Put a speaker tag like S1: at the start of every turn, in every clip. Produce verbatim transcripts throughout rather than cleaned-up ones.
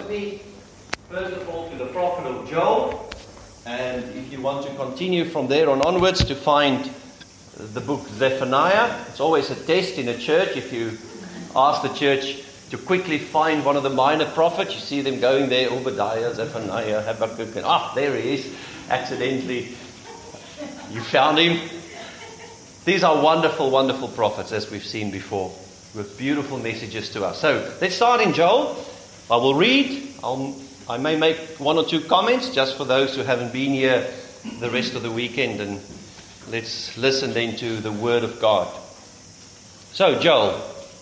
S1: with me, first of all, to the prophet of Joel. And if you want to continue from there on onwards to find the book Zephaniah, it's always a test in a church. If you ask the church to quickly find one of the minor prophets, you see them going there, Obadiah, Zephaniah, Habakkuk, and ah, there he is. Accidentally, you found him. These are wonderful, wonderful prophets, as we've seen before, with beautiful messages to us. So, let's start in Joel. I will read. I'll, I may make one or two comments, just for those who haven't been here the rest of the weekend. And let's listen then to the Word of God. So, Joel.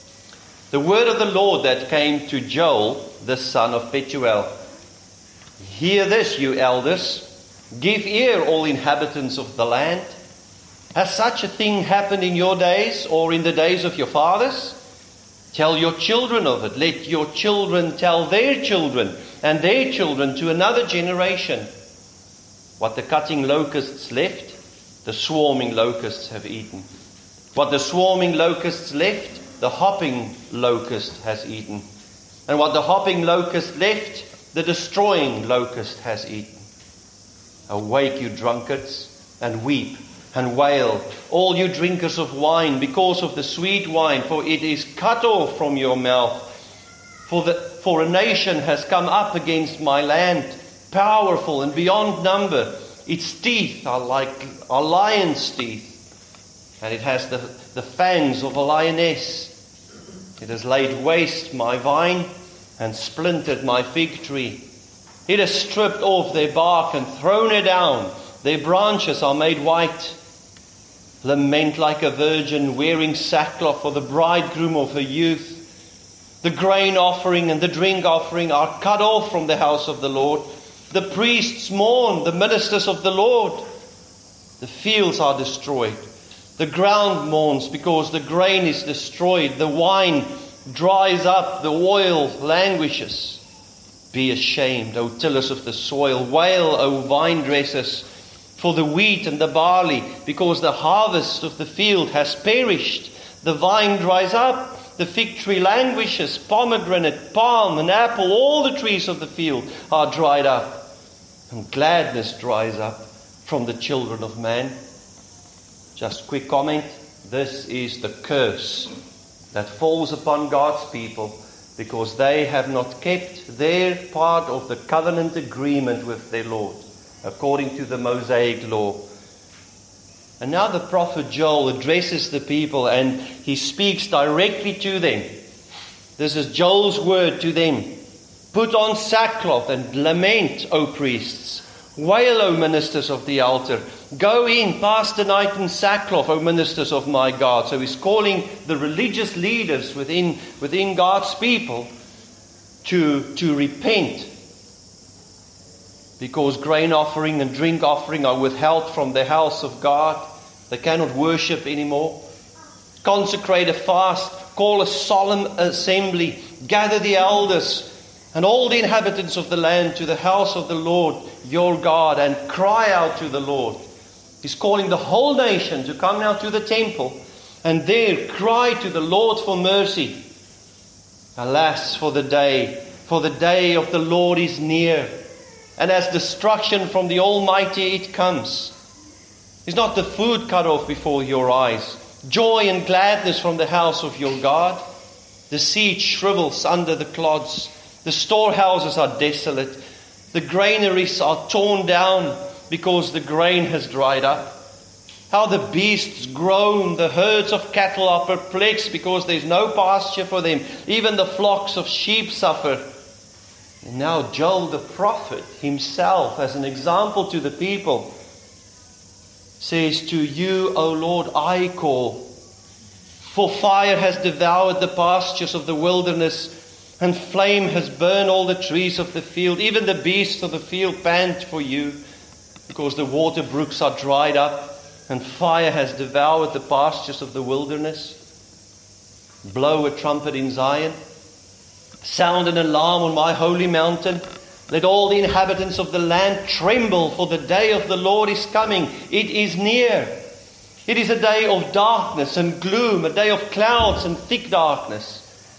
S1: The word of the Lord that came to Joel, the son of Pethuel. Hear this, you elders. Give ear, all inhabitants of the land. Has such a thing happened in your days or in the days of your fathers? Tell your children of it. Let your children tell their children and their children to another generation. What the cutting locusts left, the swarming locusts have eaten. What the swarming locusts left, the hopping locust has eaten. And what the hopping locust left, the destroying locust has eaten. Awake, you drunkards, and weep and wail, all you drinkers of wine, because of the sweet wine, for it is cut off from your mouth. For, the, for a nation has come up against my land, powerful and beyond number. Its teeth are like a lion's teeth, and it has the, the fangs of a lioness. It has laid waste my vine and splintered my fig tree. It has stripped off their bark and thrown it down. Their branches are made white. Lament like a virgin wearing sackcloth for the bridegroom of her youth. The grain offering and the drink offering are cut off from the house of the Lord. The priests mourn, the ministers of the Lord. The fields are destroyed. The ground mourns because the grain is destroyed. The wine dries up, the oil languishes. Be ashamed, O tillers of the soil. Wail, O vine dressers, for the wheat and the barley, because the harvest of the field has perished. The vine dries up, the fig tree languishes, pomegranate, palm and apple, all the trees of the field are dried up. And gladness dries up from the children of man. Just quick comment, this is the curse that falls upon God's people, because they have not kept their part of the covenant agreement with their Lord, according to the Mosaic law. And now the prophet Joel addresses the people, and he speaks directly to them. This is Joel's word to them. Put on sackcloth and lament, O priests. Wail, O ministers of the altar. Go in, pass the night in sackcloth, O ministers of my God. So he's calling the religious leaders within, within God's people to, to repent. Because grain offering and drink offering are withheld from the house of God. They cannot worship anymore. Consecrate a fast. Call a solemn assembly. Gather the elders and all the inhabitants of the land to the house of the Lord your God, and cry out to the Lord. He's calling the whole nation to come now to the temple and there cry to the Lord for mercy. Alas, for the day, for the day of the Lord is near. And as destruction from the Almighty it comes. Is not the food cut off before your eyes? Joy and gladness from the house of your God? The seed shrivels under the clods. The storehouses are desolate. The granaries are torn down because the grain has dried up. How the beasts groan. The herds of cattle are perplexed because there is no pasture for them. Even the flocks of sheep suffer. And now Joel the prophet himself, as an example to the people, says, to you, O Lord, I call. For fire has devoured the pastures of the wilderness, and flame has burned all the trees of the field. Even the beasts of the field pant for you, because the water brooks are dried up, and fire has devoured the pastures of the wilderness. Blow a trumpet in Zion. Sound an alarm on my holy mountain. Let all the inhabitants of the land tremble, for the day of the Lord is coming. It is near. It is a day of darkness and gloom, a day of clouds and thick darkness.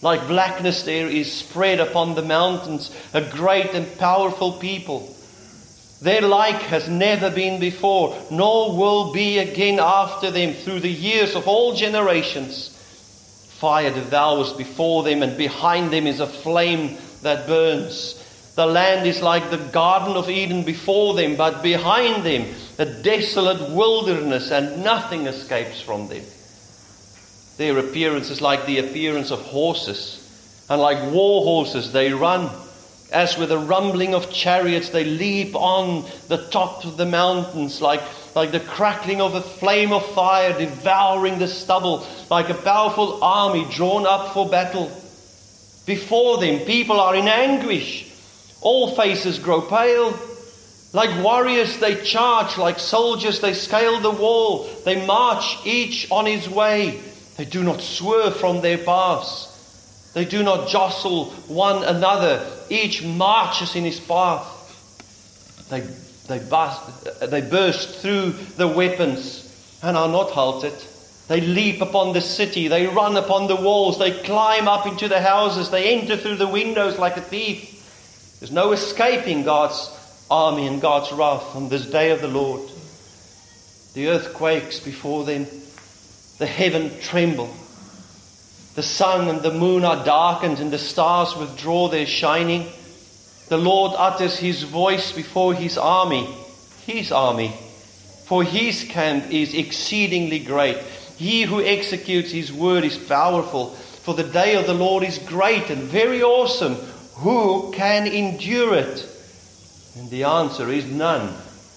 S1: Like blackness there is spread upon the mountains, a great and powerful people. Their like has never been before, nor will be again after them through the years of all generations. Fire devours before them, and behind them is a flame that burns. The land is like the Garden of Eden before them, but behind them a desolate wilderness, and nothing escapes from them. Their appearance is like the appearance of horses, and like war horses they run. As with the rumbling of chariots, they leap on the top of the mountains, like, like the crackling of a flame of fire devouring the stubble, like a powerful army drawn up for battle. Before them, people are in anguish. All faces grow pale. Like warriors, they charge. Like soldiers, they scale the wall. They march, each on his way. They do not swerve from their paths. They do not jostle one another. Each marches in his path. They, they, burst, they burst through the weapons and are not halted. They leap upon the city. They run upon the walls. They climb up into the houses. They enter through the windows like a thief. There's no escaping God's army and God's wrath on this day of the Lord. The earth quakes before them. The heaven tremble. The sun and the moon are darkened, and the stars withdraw their shining. The Lord utters his voice before his army, his army. For his camp is exceedingly great. He who executes his word is powerful. For the day of the Lord is great and very awesome. Who can endure it? And the answer is none.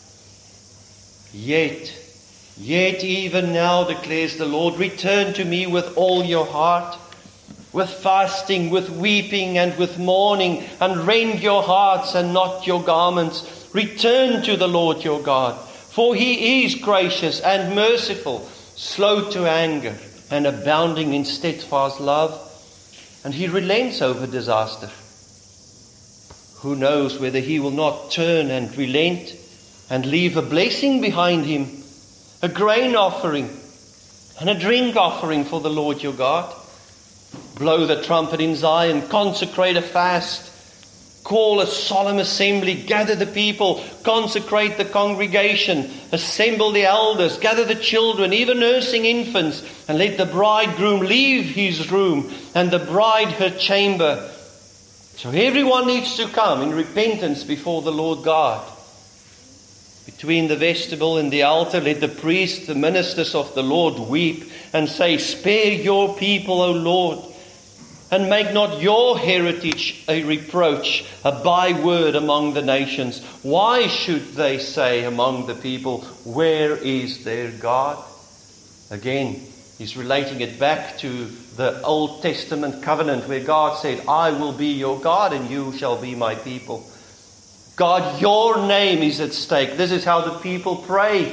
S1: Yet, yet even now, declares the Lord, return to me with all your heart, with fasting, with weeping, and with mourning, and rend your hearts and not your garments. Return to the Lord your God, for he is gracious and merciful, slow to anger, and abounding in steadfast love, and he relents over disaster. Who knows whether he will not turn and relent and leave a blessing behind him, a grain offering and a drink offering for the Lord your God. Blow the trumpet in Zion, consecrate a fast, call a solemn assembly, gather the people, consecrate the congregation, assemble the elders, gather the children, even nursing infants, and let the bridegroom leave his room and the bride her chamber. So everyone needs to come in repentance before the Lord God. Between the vestibule and the altar, let the priests, the ministers of the Lord, weep and say, spare your people, O Lord, and make not your heritage a reproach, a byword among the nations. Why should they say among the people, where is their God? Again, he's relating it back to the Old Testament covenant where God said, I will be your God and you shall be my people. God, your name is at stake. This is how the people pray.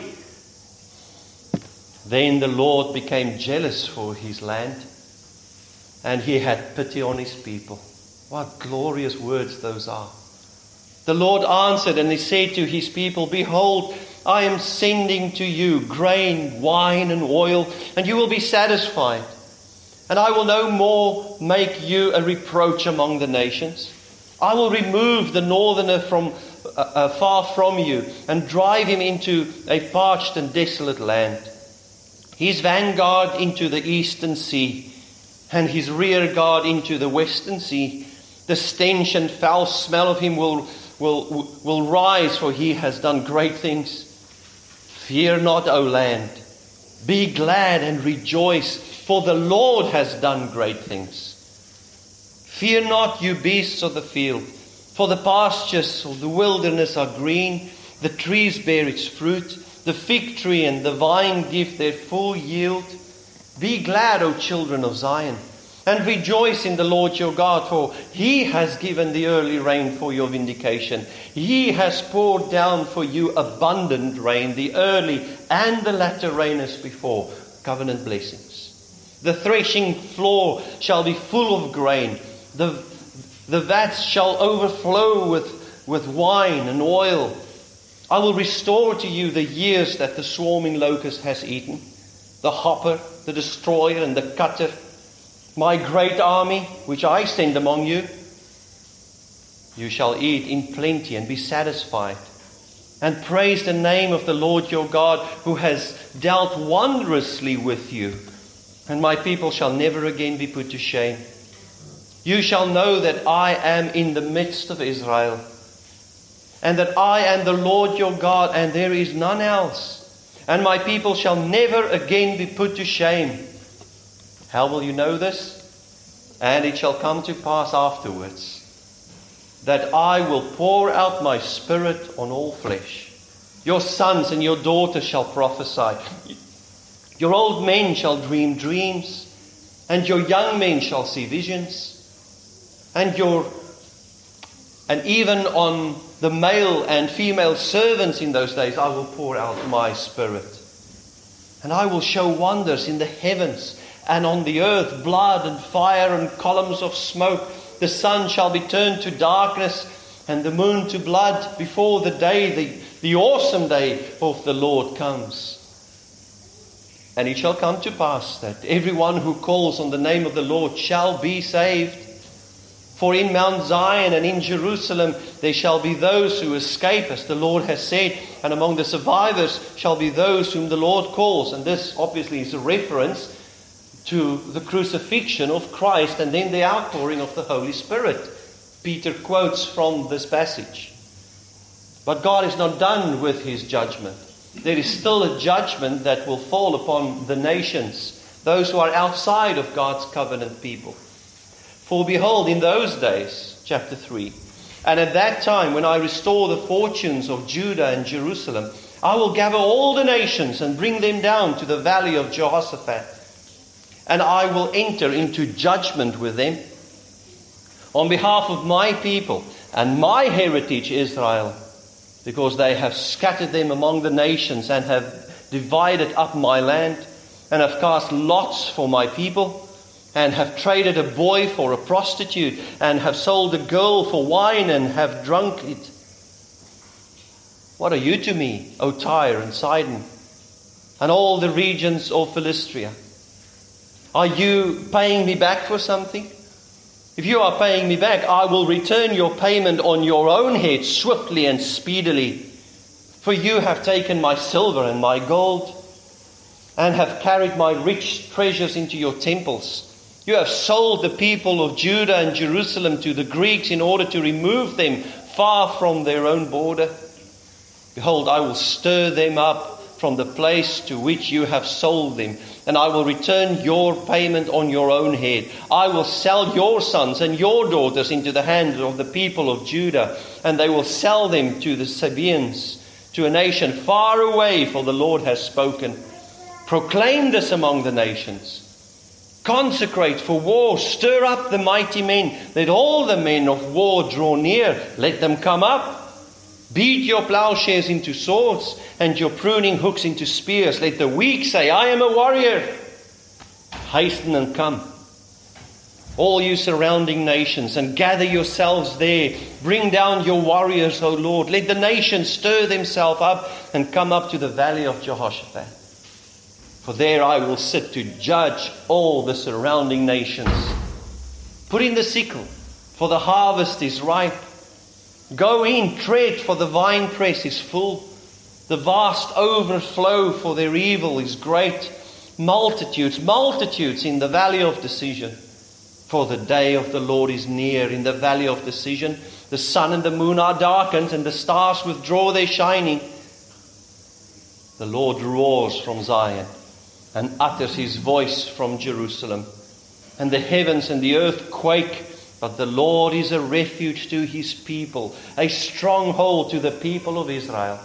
S1: Then the Lord became jealous for his land, and he had pity on his people. What glorious words those are. The Lord answered, and he said to his people, behold, I am sending to you grain, wine, and oil, and you will be satisfied. And I will no more make you a reproach among the nations. I will remove the northerner from uh, uh, far from you, and drive him into a parched and desolate land. His vanguard into the eastern sea, and his rear guard into the western sea. The stench and foul smell of him will, will, will rise, for he has done great things. Fear not, O land. Be glad and rejoice, for the Lord has done great things. Fear not, you beasts of the field, for the pastures of the wilderness are green. The trees bear its fruit. The fig tree and the vine give their full yield. Be glad, O children of Zion, and rejoice in the Lord your God, for he has given the early rain for your vindication. He has poured down for you abundant rain, the early and the latter rain as before, covenant blessings. The threshing floor shall be full of grain. The, the vats shall overflow with, with wine and oil. I will restore to you the years that the swarming locust has eaten, the hopper, the destroyer, and the cutter. my great army, which I send among you. You shall eat in plenty and be satisfied, and praise the name of the Lord your God, who has dealt wondrously with you. And my people shall never again be put to shame. You shall know that I am in the midst of Israel, and that I am the Lord your God, and there is none else. And my people shall never again be put to shame. How will you know this? And it shall come to pass afterwards that I will pour out my Spirit on all flesh. Your sons and your daughters shall prophesy. Your old men shall dream dreams, and your young men shall see visions. And your and even on the male and female servants in those days I will pour out my Spirit. And I will show wonders in the heavens and on the earth, blood and fire and columns of smoke. The sun shall be turned to darkness and the moon to blood before the day, the, the awesome day of the Lord comes. And it shall come to pass that everyone who calls on the name of the Lord shall be saved. For in Mount Zion and in Jerusalem there shall be those who escape, as the Lord has said, and among the survivors shall be those whom the Lord calls. And this obviously is a reference to the crucifixion of Christ and then the outpouring of the Holy Spirit. Peter quotes from this passage. But God is not done with his judgment. There is still a judgment that will fall upon the nations, those who are outside of God's covenant people. For behold, in those days, chapter three, and at that time when I restore the fortunes of Judah and Jerusalem, I will gather all the nations and bring them down to the valley of Jehoshaphat. And I will enter into judgment with them on behalf of my people and my heritage Israel, because they have scattered them among the nations and have divided up my land, and have cast lots for my people, and have traded a boy for a prostitute, and have sold a girl for wine, and have drunk it. What are you to me, O Tyre and Sidon, and all the regions of Philistia? Are you paying me back for something? If you are paying me back, I will return your payment on your own head swiftly and speedily. For you have taken my silver and my gold, and have carried my rich treasures into your temples. You have sold the people of Judah and Jerusalem to the Greeks in order to remove them far from their own border. Behold, I will stir them up from the place to which you have sold them, and I will return your payment on your own head. I will sell your sons and your daughters into the hands of the people of Judah, and they will sell them to the Sabaeans, to a nation far away, for the Lord has spoken. Proclaim this among the nations. Consecrate for war. Stir up the mighty men. Let all the men of war draw near. Let them come up. Beat your plowshares into swords and your pruning hooks into spears. Let the weak say, I am a warrior. Hasten and come, all you surrounding nations, and gather yourselves there. Bring down your warriors, O Lord. Let the nations stir themselves up and come up to the valley of Jehoshaphat. For there I will sit to judge all the surrounding nations. Put in the sickle, for the harvest is ripe. Go in, tread, for the winepress is full. The vast overflow, for their evil is great. Multitudes, multitudes in the valley of decision. For the day of the Lord is near in the valley of decision. The sun and the moon are darkened, and the stars withdraw their shining. The Lord roars from Zion and utters his voice from Jerusalem. And the heavens and the earth quake. But the Lord is a refuge to his people, a stronghold to the people of Israel.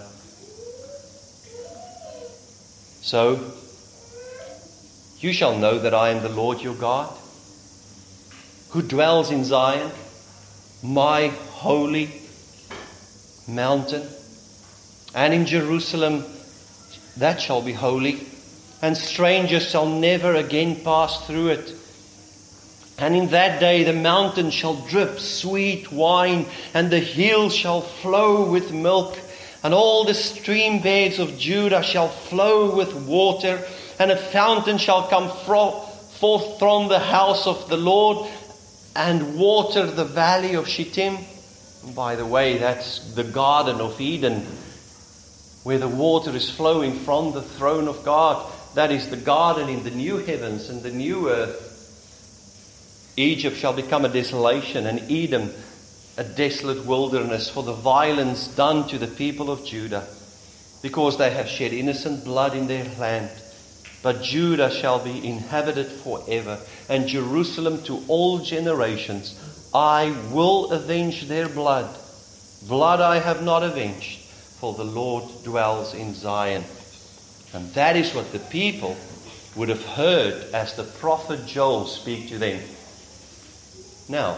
S1: So, you shall know that I am the Lord your God, who dwells in Zion, my holy mountain. And in Jerusalem, that shall be holy, and strangers shall never again pass through it. And in that day the mountain shall drip sweet wine, and the hills shall flow with milk, and all the stream beds of Judah shall flow with water, and a fountain shall come fro- forth from the house of the Lord and water the valley of Shittim. And by the way, that's the Garden of Eden, where the water is flowing from the throne of God. That is the garden in the new heavens and the new earth. Egypt shall become a desolation, and Edom a desolate wilderness, for the violence done to the people of Judah, because they have shed innocent blood in their land. But Judah shall be inhabited forever, and Jerusalem to all generations. I will avenge their blood. Blood I have not avenged, for the Lord dwells in Zion. And that is what the people would have heard as the prophet Joel speak to them. Now,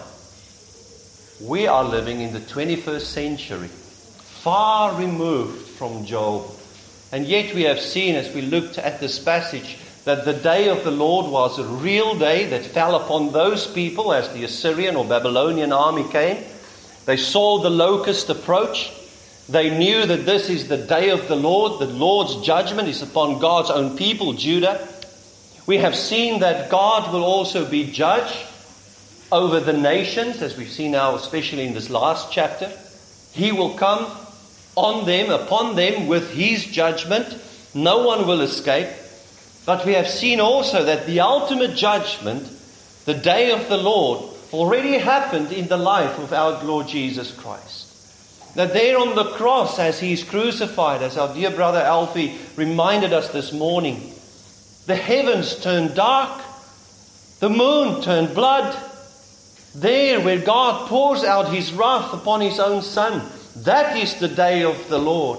S1: we are living in the twenty-first century, far removed from Joel. And yet we have seen, as we looked at this passage, that the day of the Lord was a real day that fell upon those people as the Assyrian or Babylonian army came. They saw the locust approach. They knew that this is the day of the Lord. The Lord's judgment is upon God's own people, Judah. We have seen that God will also be judge over the nations, as we've seen now, especially in this last chapter. He will come on them, upon them, with His judgment. No one will escape. But we have seen also that the ultimate judgment, the day of the Lord, already happened in the life of our Lord Jesus Christ. That there on the cross, as He is crucified, as our dear brother Alfie reminded us this morning, the heavens turned dark, the moon turned blood. There where God pours out His wrath upon His own Son, that is the day of the Lord.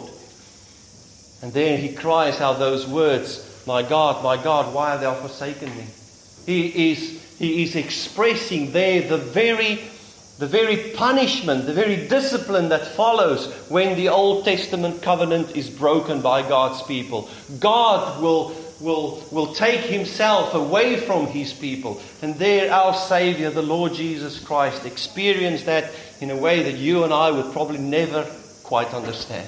S1: And there He cries out those words, my God, my God, why have thou forsaken me? He is, he is expressing there the very, the very punishment, the very discipline that follows when the Old Testament covenant is broken by God's people. God will Will, will take Himself away from His people. And there our Savior, the Lord Jesus Christ, experienced that in a way that you and I would probably never quite understand.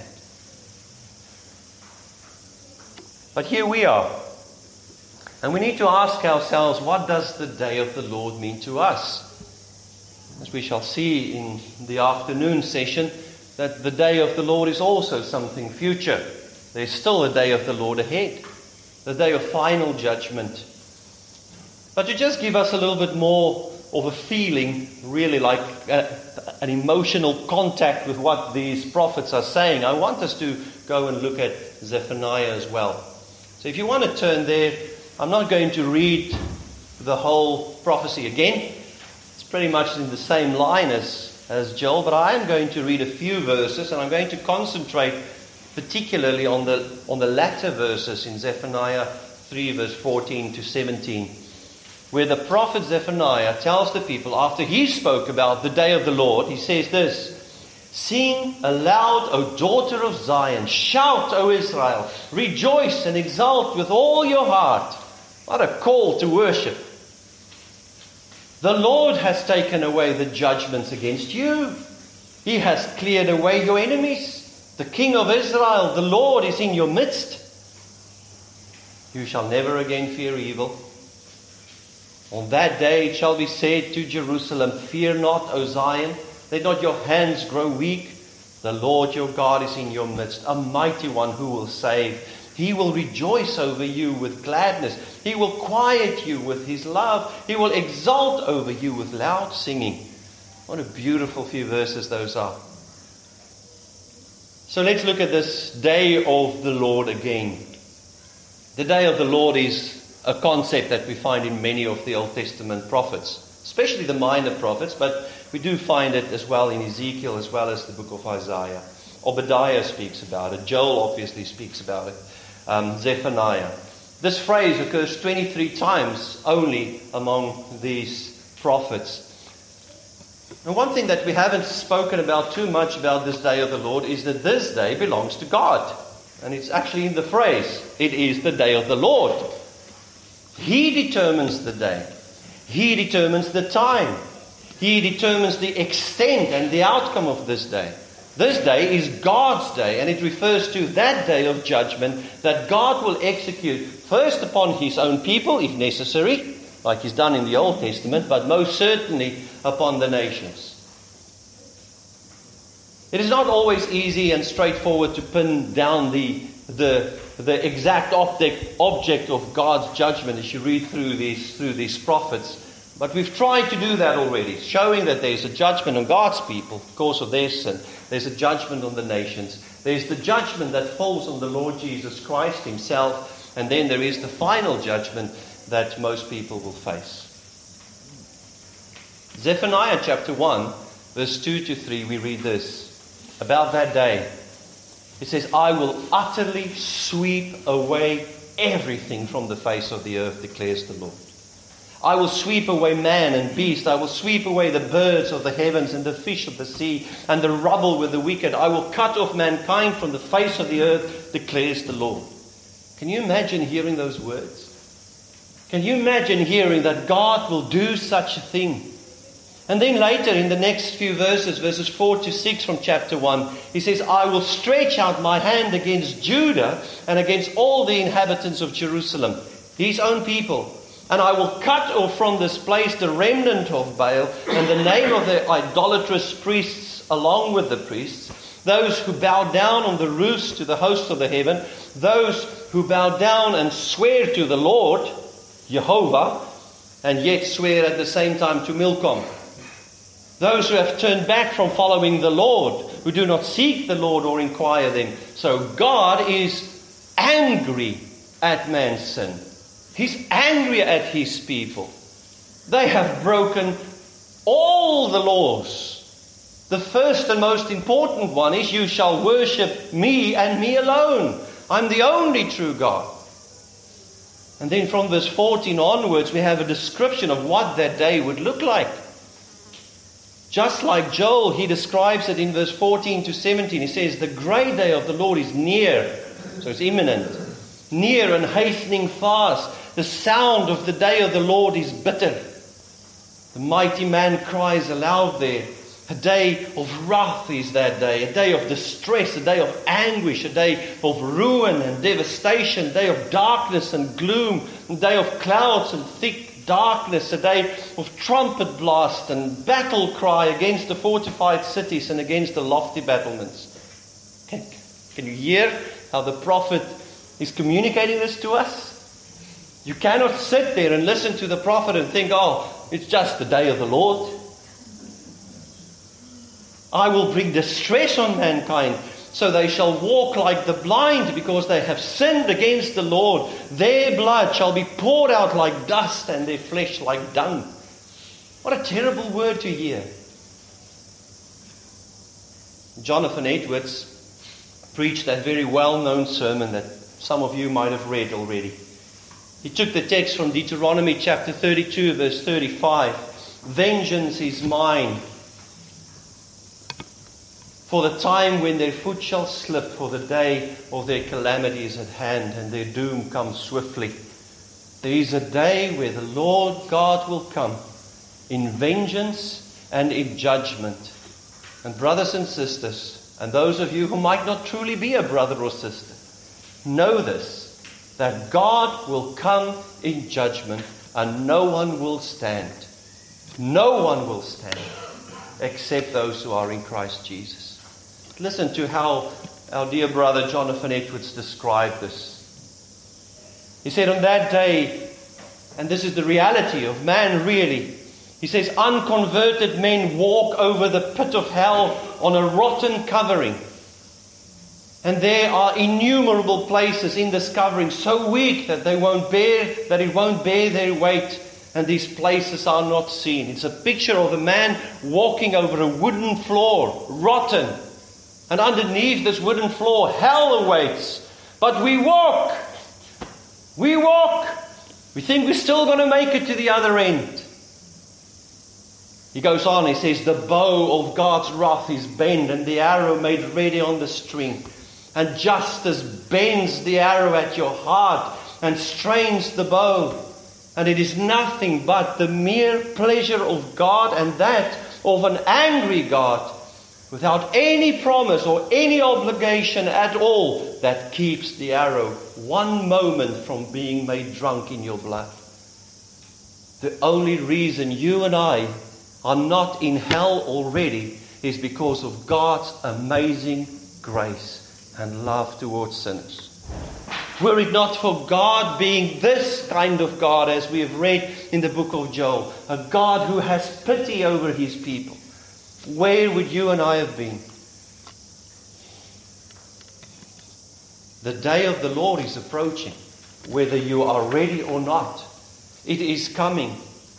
S1: But here we are. And we need to ask ourselves, what does the day of the Lord mean to us? As we shall see in the afternoon session, that the day of the Lord is also something future. There's still a day of the Lord ahead. The day of final judgment. But to just give us a little bit more of a feeling, really like a, an emotional contact with what these prophets are saying, I want us to go and look at Zephaniah as well. So if you want to turn there, I'm not going to read the whole prophecy again. It's pretty much in the same line as, as Joel, but I am going to read a few verses, and I'm going to concentrate particularly on the on the latter verses in Zephaniah three, verse fourteen to seventeen, where the prophet Zephaniah tells the people, after he spoke about the day of the Lord, he says this: sing aloud, O daughter of Zion, shout, O Israel, rejoice and exult with all your heart. What a call to worship. The Lord has taken away the judgments against you. He has cleared away your enemies. The King of Israel, the Lord, is in your midst. You shall never again fear evil. On that day it shall be said to Jerusalem, fear not, O Zion, let not your hands grow weak. The Lord your God is in your midst, a mighty one who will save. He will rejoice over you with gladness. He will quiet you with His love. He will exult over you with loud singing. What a beautiful few verses those are. So let's look at this day of the Lord again. The day of the Lord is a concept that we find in many of the Old Testament prophets, especially the minor prophets, but we do find it as well in Ezekiel as well as the book of Isaiah. Obadiah speaks about it. Joel obviously speaks about it. Um, Zephaniah. This phrase occurs twenty-three times only among these prophets. And one thing that we haven't spoken about too much about this day of the Lord is that this day belongs to God. And it's actually in the phrase, it is the day of the Lord. He determines the day. He determines the time. He determines the extent and the outcome of this day. This day is God's day, and it refers to that day of judgment that God will execute first upon His own people, if necessary, like he's done in the Old Testament, but most certainly upon the nations. It is not always easy and straightforward to pin down the, the, the exact object, object of God's judgment as you read through these, through these prophets. But we've tried to do that already, showing that there's a judgment on God's people because of their sin. There's a judgment on the nations. There's the judgment that falls on the Lord Jesus Christ himself. And then there is the final judgment that most people will face. Zephaniah chapter one, verse two to three, we read this. About that day, it says, I will utterly sweep away everything from the face of the earth, declares the Lord. I will sweep away man and beast. I will sweep away the birds of the heavens and the fish of the sea and the rubble with the wicked. I will cut off mankind from the face of the earth, declares the Lord. Can you imagine hearing those words? Can you imagine hearing that God will do such a thing? And then later in the next few verses, verses four to six from chapter one, he says, I will stretch out my hand against Judah and against all the inhabitants of Jerusalem, his own people. And I will cut off from this place the remnant of Baal and the name of the idolatrous priests along with the priests, those who bow down on the roofs to the host of the heaven, those who bow down and swear to the Lord, Jehovah, and yet swear at the same time to Milcom. Those who have turned back from following the Lord, who do not seek the Lord or inquire them. So God is angry at man's sin. He's angry at his people. They have broken all the laws. The first and most important one is, you shall worship me and me alone. I'm the only true God. And then from verse fourteen onwards, we have a description of what that day would look like. Just like Joel, he describes it in verse fourteen to seventeen. He says, the great day of the Lord is near. So it's imminent. Near and hastening fast. The sound of the day of the Lord is bitter. The mighty man cries aloud there. A day of wrath is that day. A day of distress. A day of anguish. A day of ruin and devastation. A day of darkness and gloom. A day of clouds and thick darkness, a day of trumpet blast and battle cry against the fortified cities and against the lofty battlements. Can, can you hear how the prophet is communicating this to us? You cannot sit there and listen to the prophet and think, oh, it's just the day of the Lord. I will bring distress on mankind, so they shall walk like the blind, because they have sinned against the Lord. Their blood shall be poured out like dust, and their flesh like dung. What a terrible word to hear. Jonathan Edwards preached that very well-known sermon that some of you might have read already. He took the text from Deuteronomy chapter thirty-two, verse thirty-five. Vengeance is mine, for the time when their foot shall slip, for the day of their calamity is at hand, and their doom comes swiftly. There is a day where the Lord God will come in vengeance and in judgment. And brothers and sisters, and those of you who might not truly be a brother or sister, know this, that God will come in judgment, and no one will stand. No one will stand except those who are in Christ Jesus. Listen to how our dear brother Jonathan Edwards described this. He said, on that day, and this is the reality of man really, he says, unconverted men walk over the pit of hell on a rotten covering. And there are innumerable places in this covering so weak that they won't bear, that it won't bear their weight, and these places are not seen. It's a picture of a man walking over a wooden floor, rotten. And underneath this wooden floor, hell awaits. But we walk. We walk. We think we're still going to make it to the other end. He goes on, he says, the bow of God's wrath is bent, and the arrow made ready on the string. And justice bends the arrow at your heart and strains the bow. And it is nothing but the mere pleasure of God, and that of an angry God, without any promise or any obligation at all, that keeps the arrow one moment from being made drunk in your blood. The only reason you and I are not in hell already is because of God's amazing grace and love towards sinners. Were it not for God being this kind of God, as we have read in the book of Joel, a God who has pity over his people, where would you and I have been? The day of the Lord is approaching, whether you are ready or not. It is coming.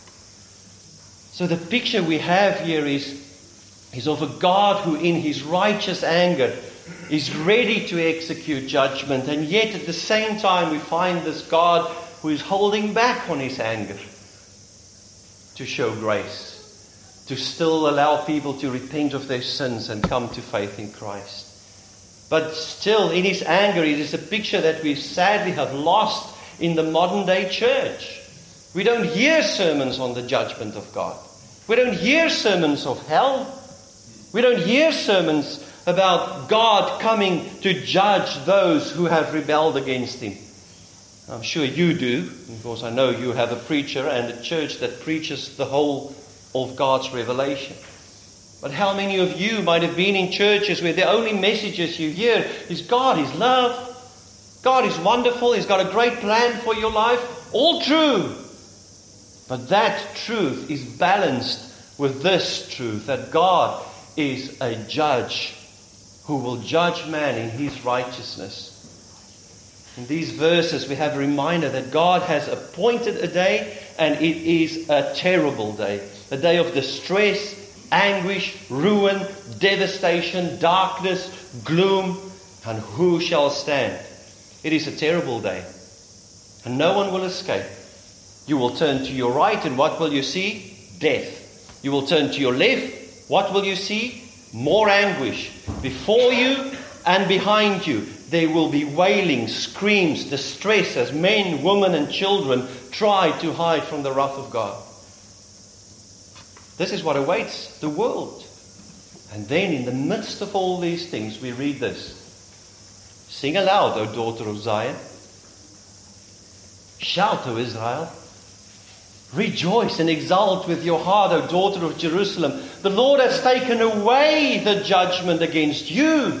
S1: So the picture we have here is, is of a God who in his righteous anger is ready to execute judgment, and yet at the same time we find this God who is holding back on his anger to show grace, to still allow people to repent of their sins and come to faith in Christ. But still, in his anger, it is a picture that we sadly have lost in the modern day church. We don't hear sermons on the judgment of God. We don't hear sermons of hell. We don't hear sermons about God coming to judge those who have rebelled against him. I'm sure you do, because I know you have a preacher and a church that preaches the whole of God's revelation. But how many of you might have been in churches where the only messages you hear is God is love, God is wonderful, He's got a great plan for your life? All true. But that truth is balanced with this truth, that God is a judge who will judge man in his righteousness. In these verses we have a reminder that God has appointed a day, and it is a terrible day. A day of distress, anguish, ruin, devastation, darkness, gloom, and who shall stand? It is a terrible day, and no one will escape. You will turn to your right, and what will you see? Death. You will turn to your left. What will you see? More anguish. Before you and behind you, there will be wailing, screams, distress as men, women, and children try to hide from the wrath of God. This is what awaits the world. And then in the midst of all these things, we read this. Sing aloud, O daughter of Zion. Shout, O Israel. Rejoice and exult with your heart, O daughter of Jerusalem. The Lord has taken away the judgment against you.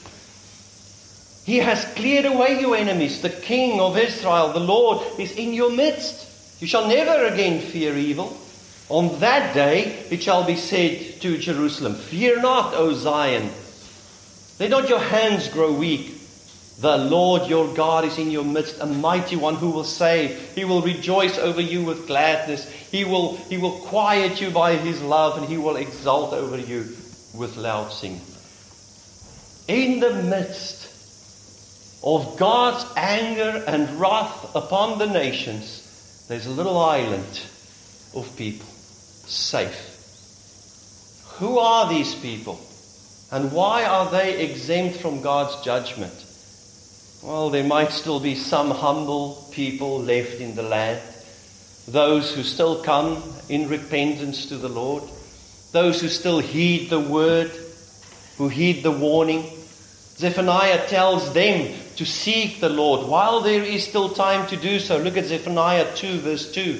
S1: He has cleared away your enemies. The King of Israel, the Lord, is in your midst. You shall never again fear evil. On that day it shall be said to Jerusalem, fear not, O Zion. Let not your hands grow weak. The Lord your God is in your midst, a mighty one who will save. He will rejoice over you with gladness. He will, he will quiet you by his love, and he will exult over you with loud singing. In the midst of God's anger and wrath upon the nations, there's a little island of people, safe. Who are these people? And why are they exempt from God's judgment? Well, there might still be some humble people left in the land. Those who still come in repentance to the Lord. Those who still heed the word, who heed the warning. Zephaniah tells them to seek the Lord while there is still time to do so. Look at Zephaniah two, verse two.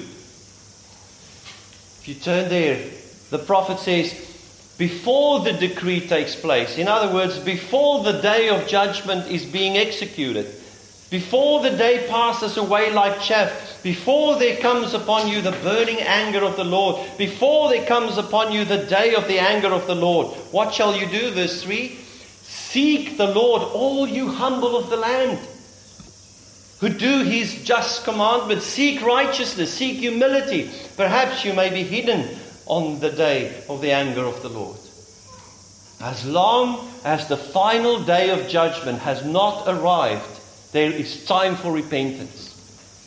S1: If you turn there, the prophet says, before the decree takes place, in other words, before the day of judgment is being executed, before the day passes away like chaff, before there comes upon you the burning anger of the Lord, before there comes upon you the day of the anger of the Lord, what shall you do? Verse three, seek the Lord, all you humble of the land, who do his just commandments. Seek righteousness, seek humility. Perhaps you may be hidden on the day of the anger of the Lord. As long as the final day of judgment has not arrived, there is time for repentance.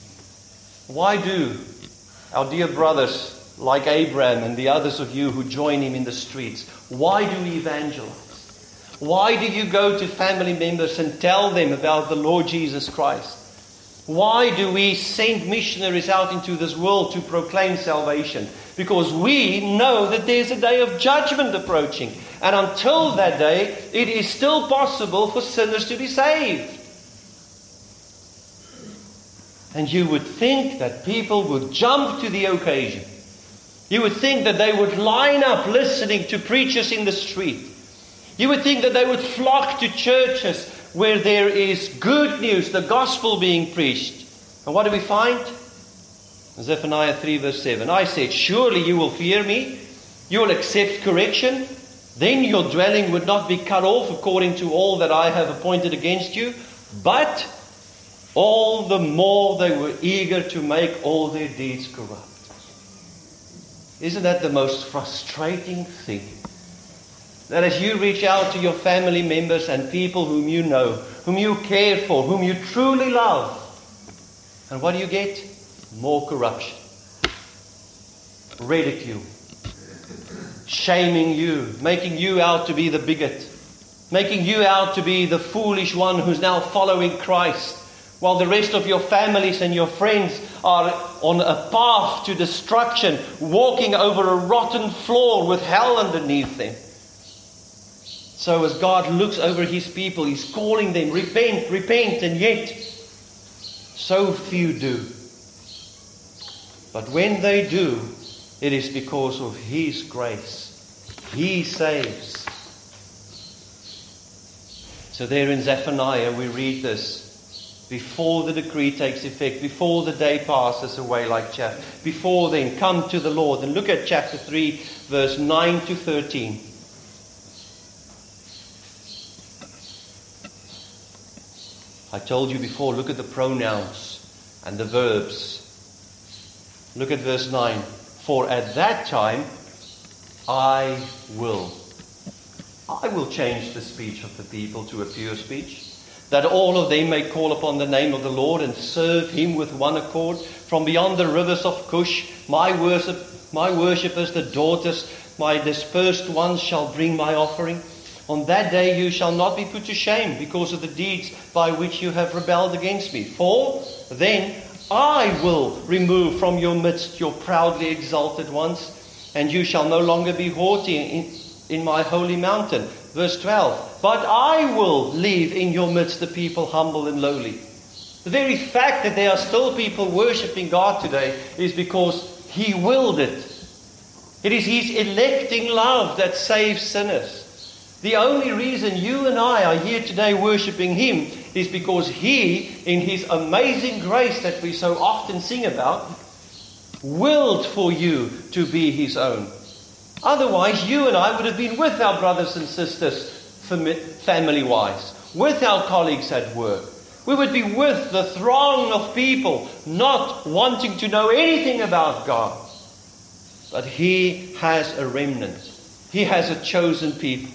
S1: Why do our dear brothers like Abraham and the others of you who join him in the streets, why do we evangelize? Why do you go to family members and tell them about the Lord Jesus Christ? Why do we send missionaries out into this world to proclaim salvation? Because we know that there's a day of judgment approaching. And until that day, it is still possible for sinners to be saved. And you would think that people would jump to the occasion. You would think that they would line up listening to preachers in the street. You would think that they would flock to churches where there is good news, the gospel being preached. And what do we find? Zephaniah three verse seven. I said, surely you will fear me. You will accept correction. Then your dwelling would not be cut off according to all that I have appointed against you. But all the more they were eager to make all their deeds corrupt. Isn't that the most frustrating thing? That as you reach out to your family members and people whom you know, whom you care for, whom you truly love, and what do you get? More corruption. Ridicule. Shaming you. Making you out to be the bigot. Making you out to be the foolish one who's now following Christ. While the rest of your families and your friends are on a path to destruction, walking over a rotten floor with hell underneath them. So as God looks over His people, He's calling them, repent, repent, and yet so few do. But when they do, it is because of His grace. He saves. So there in Zephaniah we read this. Before the decree takes effect, before the day passes away like chaff, before then, come to the Lord. And look at chapter three, verse nine to thirteen. I told you before, look at the pronouns and the verbs. Look at verse nine. For at that time, I will. I will change the speech of the people to a pure speech, that all of them may call upon the name of the Lord and serve Him with one accord. From beyond the rivers of Cush, my worship, my worshippers, the daughters, my dispersed ones shall bring my offering. On that day you shall not be put to shame because of the deeds by which you have rebelled against me. For then I will remove from your midst your proudly exalted ones, and you shall no longer be haughty in, in my holy mountain. Verse twelve. But I will leave in your midst the people humble and lowly. The very fact that there are still people worshipping God today is because He willed it. It is His electing love that saves sinners. The only reason you and I are here today worshipping Him is because He, in His amazing grace that we so often sing about, willed for you to be His own. Otherwise, you and I would have been with our brothers and sisters family-wise, with our colleagues at work. We would be with the throng of people not wanting to know anything about God. But He has a remnant. He has a chosen people.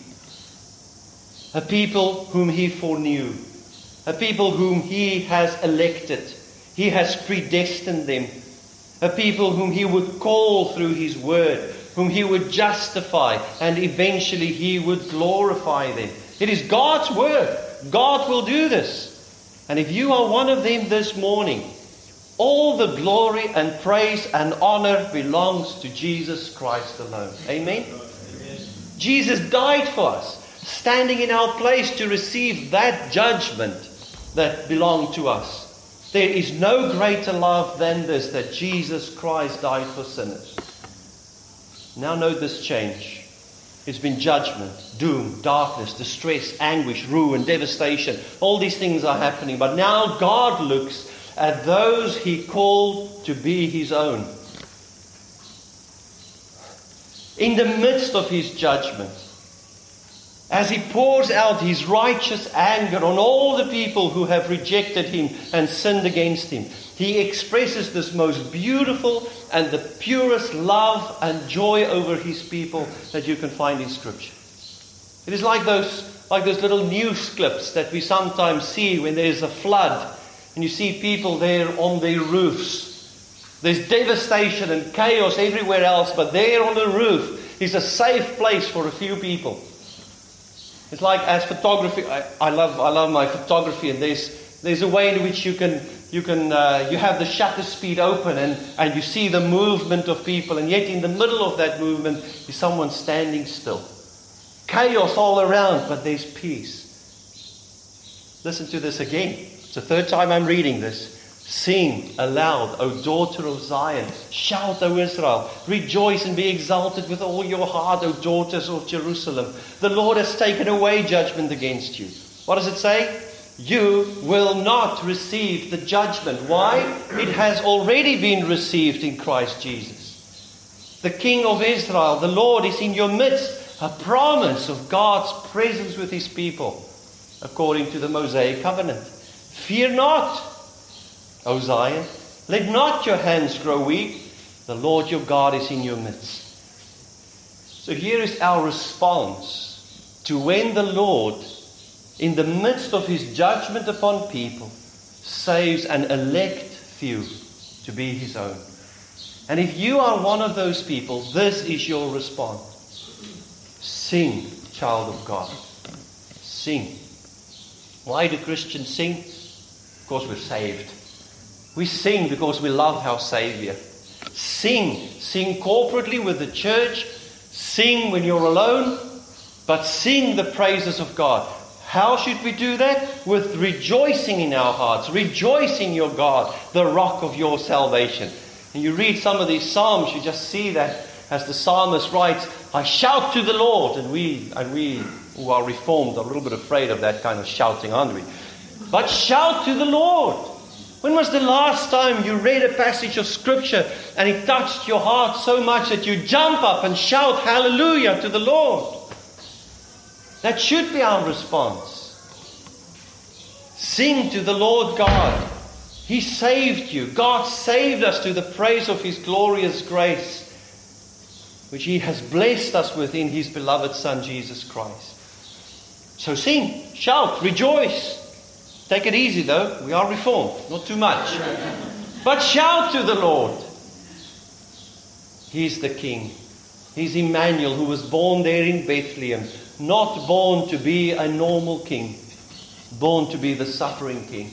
S1: A people whom He foreknew. A people whom He has elected. He has predestined them. A people whom He would call through His word. Whom He would justify. And eventually He would glorify them. It is God's word. God will do this. And if you are one of them this morning, all the glory and praise and honor belongs to Jesus Christ alone. Amen? Amen. Jesus died for us, standing in our place to receive that judgment that belonged to us. There is no greater love than this, that Jesus Christ died for sinners. Now note this change. It's been judgment, doom, darkness, distress, anguish, ruin, devastation. All these things are happening. But now God looks at those He called to be His own. In the midst of His judgment, as He pours out His righteous anger on all the people who have rejected Him and sinned against Him, He expresses this most beautiful and the purest love and joy over His people that you can find in Scripture. It is like those, like those little news clips that we sometimes see when there is a flood and you see people there on their roofs. There's devastation and chaos everywhere else, but there on the roof is a safe place for a few people. It's like as photography, I, I love I love my photography, and there's there's a way in which you can you can uh, you have the shutter speed open and, and you see the movement of people, and yet in the middle of that movement is someone standing still. Chaos all around, but there's peace. Listen to this again. It's the third time I'm reading this. Sing aloud, O daughter of Zion. Shout, O Israel. Rejoice and be exalted with all your heart, O daughters of Jerusalem. The Lord has taken away judgment against you. What does it say? You will not receive the judgment. Why? It has already been received in Christ Jesus. The King of Israel, the Lord, is in your midst. A promise of God's presence with his people, according to the Mosaic covenant. Fear not, O Zion. Let not your hands grow weak. The Lord your God is in your midst. So here is our response to when the Lord, in the midst of his judgment upon people, saves an elect few to be his own. And if you are one of those people, this is your response. Sing, child of God. Sing. Why do Christians sing? Because we're saved. We sing because we love our Savior. Sing. Sing corporately with the church. Sing when you're alone. But sing the praises of God. How should we do that? With rejoicing in our hearts. Rejoicing your God, the rock of your salvation. And you read some of these psalms, you just see that as the psalmist writes, I shout to the Lord. And we, and we who are reformed are a little bit afraid of that kind of shouting, aren't we? But shout to the Lord. When was the last time you read a passage of Scripture and it touched your heart so much that you jump up and shout hallelujah to the Lord? That should be our response. Sing to the Lord God. He saved you. God saved us to the praise of His glorious grace, which He has blessed us with in His beloved Son, Jesus Christ. So sing, shout, rejoice. Take it easy though. We are reformed. Not too much. But shout to the Lord. He's the King. He's Emmanuel, who was born there in Bethlehem. Not born to be a normal king. Born to be the suffering King.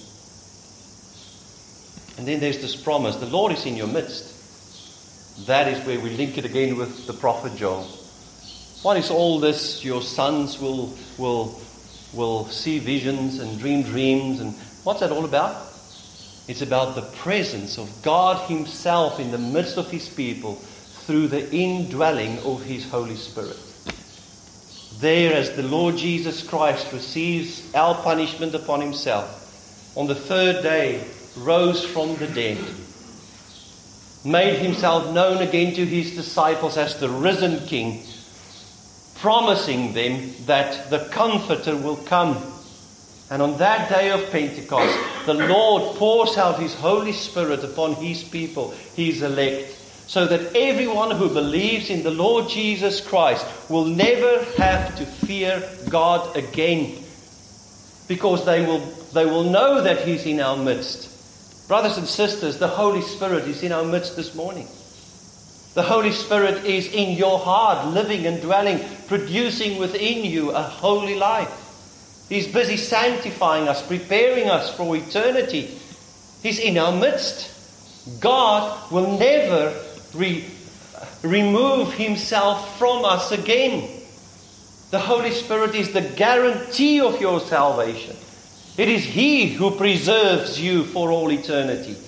S1: And then there's this promise. The Lord is in your midst. That is where we link it again with the prophet Joel. What is all this? Your sons will will will see visions and dream dreams. And what's that all about? It's about the presence of God Himself in the midst of His people through the indwelling of His Holy Spirit. There, as the Lord Jesus Christ receives our punishment upon Himself, on the third day rose from the dead, made Himself known again to His disciples as the risen King, promising them that the Comforter will come. And on that day of Pentecost, the Lord pours out His Holy Spirit upon His people, His elect, so that everyone who believes in the Lord Jesus Christ will never have to fear God again, because they will, they will know that He's in our midst. Brothers and sisters, the Holy Spirit is in our midst this morning. The Holy Spirit is in your heart, living and dwelling, producing within you a holy life. He's busy sanctifying us, preparing us for eternity. He's in our midst. God will never re- remove Himself from us again. The Holy Spirit is the guarantee of your salvation. It is He who preserves you for all eternity.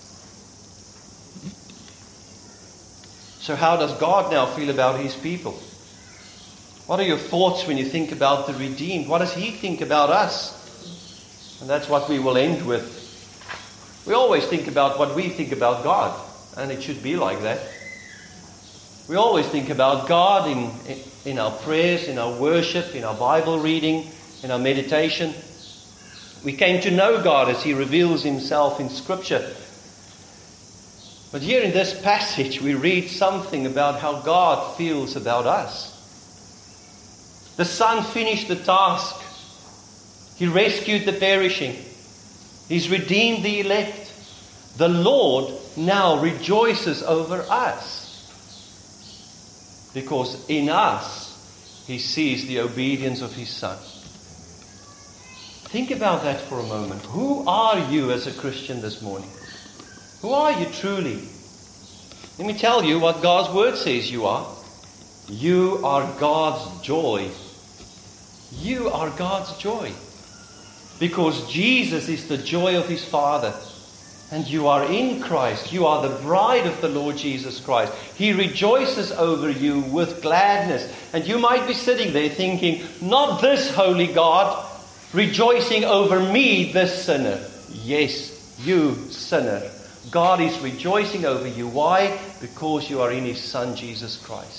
S1: So how does God now feel about His people? What are your thoughts when you think about the redeemed? What does He think about us? And that's what we will end with. We always think about what we think about God. And it should be like that. We always think about God in, in our prayers, in our worship, in our Bible reading, in our meditation. We came to know God as He reveals Himself in Scripture. But here in this passage, we read something about how God feels about us. The Son finished the task. He rescued the perishing. He's redeemed the elect. The Lord now rejoices over us, because in us He sees the obedience of His Son. Think about that for a moment. Who are you as a Christian this morning? Who are you truly? Let me tell you what God's Word says you are. You are God's joy. You are God's joy. Because Jesus is the joy of His Father. And you are in Christ. You are the bride of the Lord Jesus Christ. He rejoices over you with gladness. And you might be sitting there thinking, not this holy God rejoicing over me, this sinner. Yes, you sinner. God is rejoicing over you. Why? Because you are in His Son, Jesus Christ.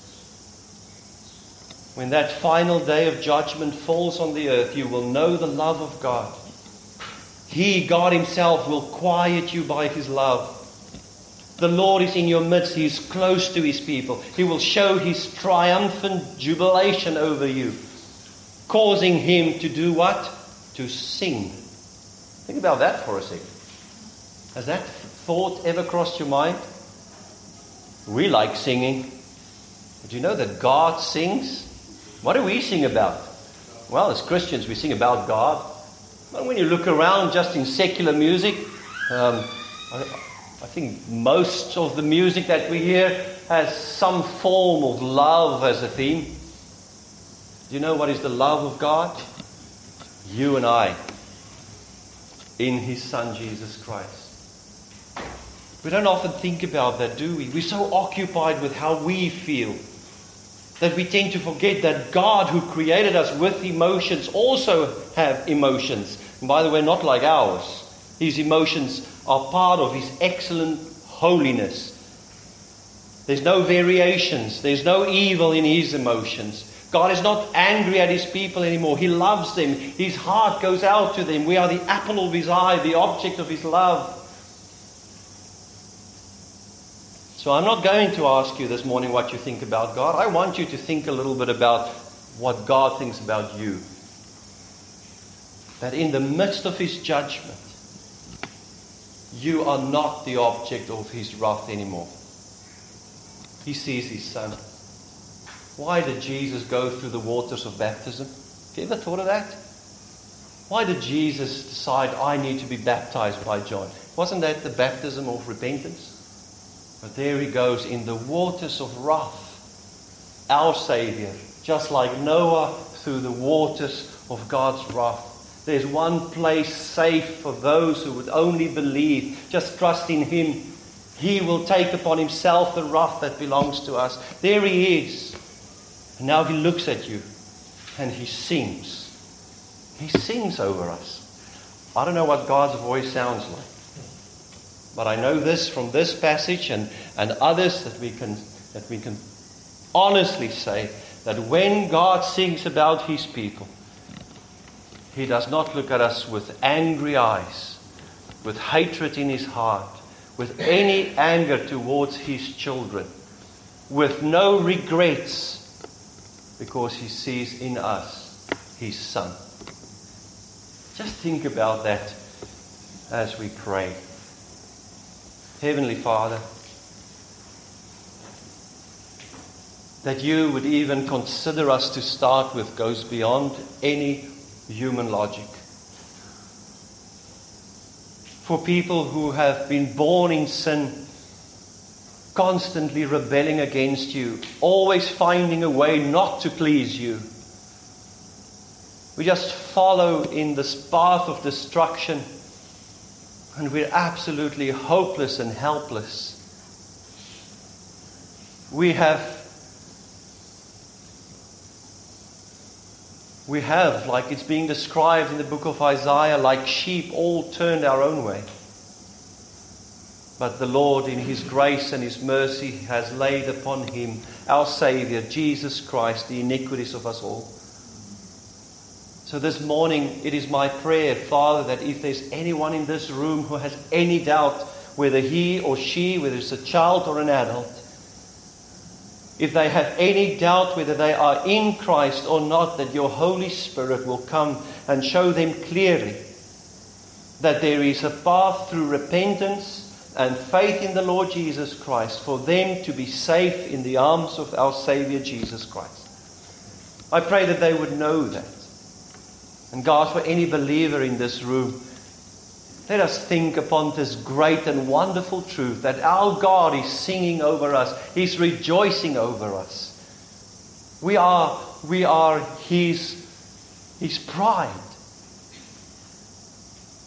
S1: When that final day of judgment falls on the earth, you will know the love of God. He, God Himself, will quiet you by His love. The Lord is in your midst. He is close to His people. He will show His triumphant jubilation over you, causing Him to do what? To sing. Think about that for a second. Has that thought ever crossed your mind? We like singing. But do you know that God sings? What do we sing about? Well, as Christians, we sing about God. But when you look around just in secular music, um, I, I think most of the music that we hear has some form of love as a theme. Do you know what is the love of God? You and I, in His Son, Jesus Christ. We don't often think about that, do we? We're so occupied with how we feel that we tend to forget that God, who created us with emotions, also have emotions. And by the way, not like ours. His emotions are part of His excellent holiness. There's no variations. There's no evil in His emotions. God is not angry at His people anymore. He loves them. His heart goes out to them. We are the apple of His eye, the object of His love. So I'm not going to ask you this morning what you think about God. I want you to think a little bit about what God thinks about you. That in the midst of His judgment, you are not the object of His wrath anymore. He sees His Son. Why did Jesus go through the waters of baptism? Have you ever thought of that? Why did Jesus decide, I need to be baptized by John? Wasn't that the baptism of repentance? But there He goes in the waters of wrath. Our Savior, just like Noah through the waters of God's wrath. There's one place safe for those who would only believe. Just trust in Him. He will take upon Himself the wrath that belongs to us. There He is. And now He looks at you and He sings. He sings over us. I don't know what God's voice sounds like. But I know this from this passage and, and others that we can that we can honestly say that when God sings about His people, He does not look at us with angry eyes, with hatred in His heart, with any anger towards His children, with no regrets, because He sees in us His Son. Just think about that as we pray. Heavenly Father, that You would even consider us to start with goes beyond any human logic. For people who have been born in sin, constantly rebelling against You, always finding a way not to please You, we just follow in this path of destruction. And we're absolutely hopeless and helpless. We have, we have, like it's being described in the book of Isaiah, like sheep all turned our own way. But the Lord, in His grace and His mercy, has laid upon Him, our Savior, Jesus Christ, the iniquities of us all. So this morning, it is my prayer, Father, that if there's anyone in this room who has any doubt whether he or she, whether it's a child or an adult, if they have any doubt whether they are in Christ or not, that Your Holy Spirit will come and show them clearly that there is a path through repentance and faith in the Lord Jesus Christ for them to be safe in the arms of our Savior Jesus Christ. I pray that they would know that. And God, for any believer in this room, let us think upon this great and wonderful truth that our God is singing over us. He's rejoicing over us. We are, we are His, His pride.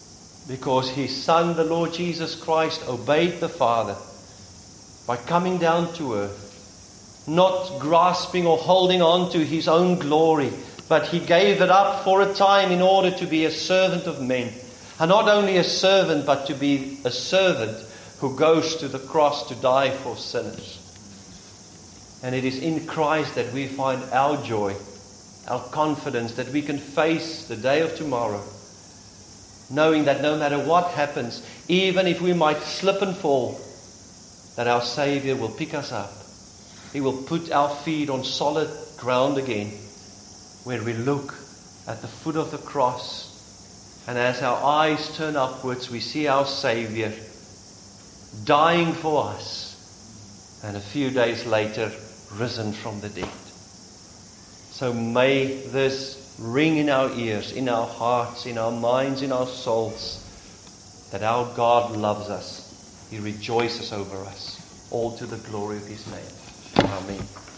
S1: because His Son, the Lord Jesus Christ, obeyed the Father by coming down to earth, not grasping or holding on to His own glory, but He gave it up for a time in order to be a servant of men. And not only a servant, but to be a servant who goes to the cross to die for sinners. And it is in Christ that we find our joy, our confidence, that we can face the day of tomorrow, knowing that no matter what happens, even if we might slip and fall, that our Savior will pick us up. He will put our feet on solid ground again, where we look at the foot of the cross, and as our eyes turn upwards, we see our Savior dying for us, and a few days later, risen from the dead. So may this ring in our ears, in our hearts, in our minds, in our souls, that our God loves us. He rejoices over us, all to the glory of His name. Amen.